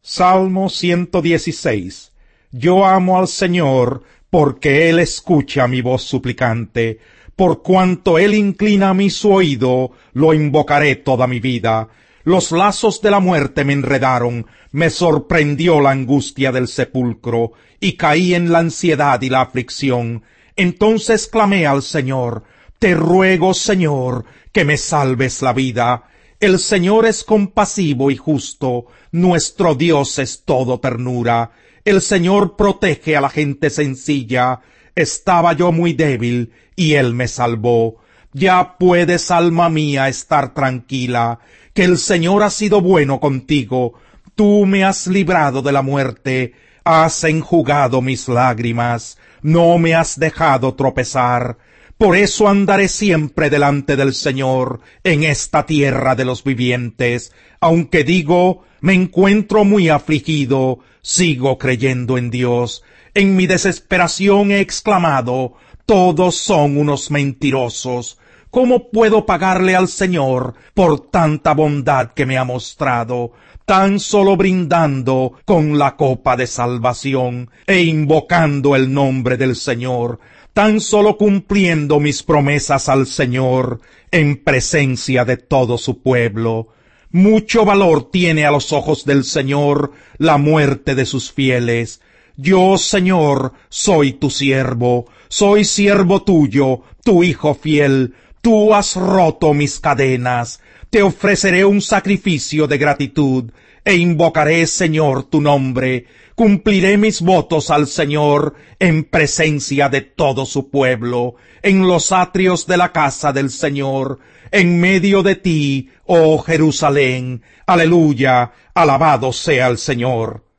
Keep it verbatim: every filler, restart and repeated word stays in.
Salmo ciento dieciséis. Yo amo al Señor, porque Él escucha mi voz suplicante. Por cuanto Él inclina a mí su oído, lo invocaré toda mi vida. Los lazos de la muerte me enredaron, me sorprendió la angustia del sepulcro, y caí en la ansiedad y la aflicción. Entonces clamé al Señor: Te ruego, Señor, que me salves la vida. El Señor es compasivo y justo, nuestro Dios es todo ternura. El Señor protege a la gente sencilla. Estaba yo muy débil, y Él me salvó. Ya puedes, alma mía, estar tranquila, que el Señor ha sido bueno contigo. Tú me has librado de la muerte, has enjugado mis lágrimas, no me has dejado tropezar. Por eso andaré siempre delante del Señor, en esta tierra de los vivientes. Aunque digo, me encuentro muy afligido, sigo creyendo en Dios. En mi desesperación he exclamado: todos son unos mentirosos. ¿Cómo puedo pagarle al Señor por tanta bondad que me ha mostrado? Tan solo brindando con la copa de salvación e invocando el nombre del Señor, tan solo cumpliendo mis promesas al Señor en presencia de todo su pueblo. Mucho valor tiene a los ojos del Señor la muerte de sus fieles. Yo, Señor, soy tu siervo, soy siervo tuyo, tu hijo fiel. Tú has roto mis cadenas. Te ofreceré un sacrificio de gratitud, e invocaré, Señor, tu nombre. Cumpliré mis votos al Señor en presencia de todo su pueblo, en los atrios de la casa del Señor, en medio de ti, oh Jerusalén. Aleluya, alabado sea el Señor.